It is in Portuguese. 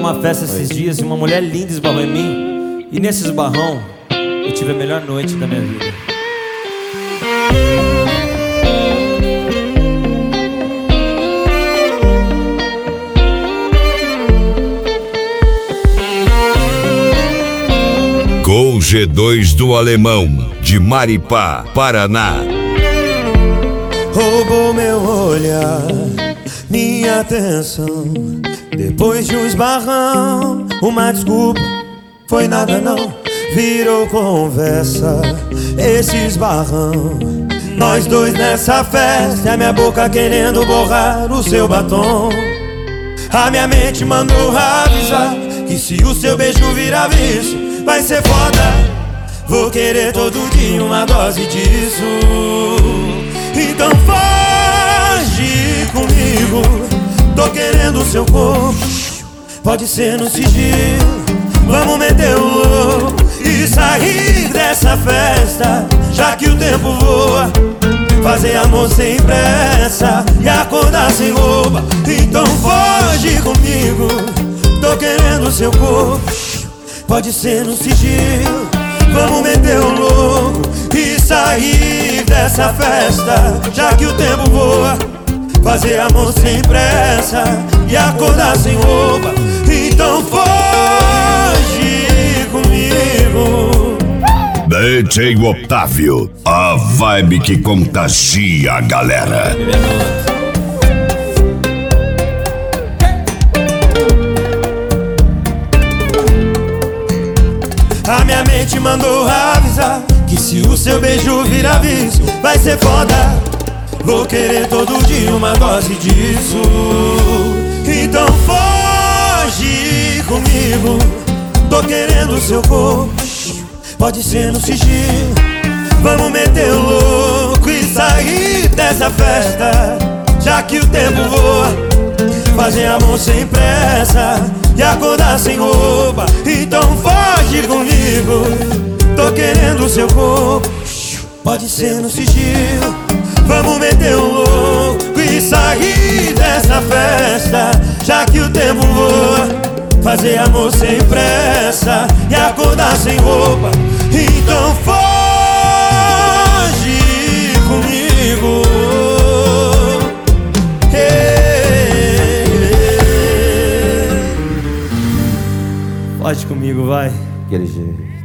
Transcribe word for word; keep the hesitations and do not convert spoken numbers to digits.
numa festa esses dias e uma mulher linda esbarrou em mim. E nesse esbarrão eu tive a melhor noite da minha vida. Gol G dois do Alemão, de Maripá, Paraná. Roubou meu olhar, minha atenção. Depois de um esbarrão, uma desculpa, foi nada não. Virou conversa, esse esbarrão. Nós dois nessa festa, a minha boca querendo borrar o seu batom. A minha mente mandou avisar que se o seu beijo virar vício, vai ser foda. Vou querer todo dia uma dose disso. Então foge comigo. Tô querendo o seu corpo, pode ser no sigilo. Vamos meter o louco e sair dessa festa, já que o tempo voa. Fazer amor sem pressa e acordar sem roupa. Então foge comigo. Tô querendo o seu corpo, pode ser no sigilo. Vamos meter o louco e sair dessa festa, já que o tempo voa. Fazer amor sem pressa e acordar sem roupa. Então foge comigo. D J Otávio, a vibe que contagia a galera. A minha mente mandou avisar que se o seu beijo virar vício, vai ser foda. Vou querer todo dia uma dose disso. Então foge comigo. Tô querendo o seu corpo, pode ser no sigilo. Vamos meter o louco e sair dessa festa, já que o tempo voa. Fazer amor sem pressa e acordar sem roupa. Então foge comigo. Tô querendo o seu corpo, pode ser no sigilo. Vamos meter o louco e sair dessa festa, já que o tempo voa. Fazer amor sem pressa e acordar sem roupa. Então foge comigo. Foge comigo, vai. Aquele jeito.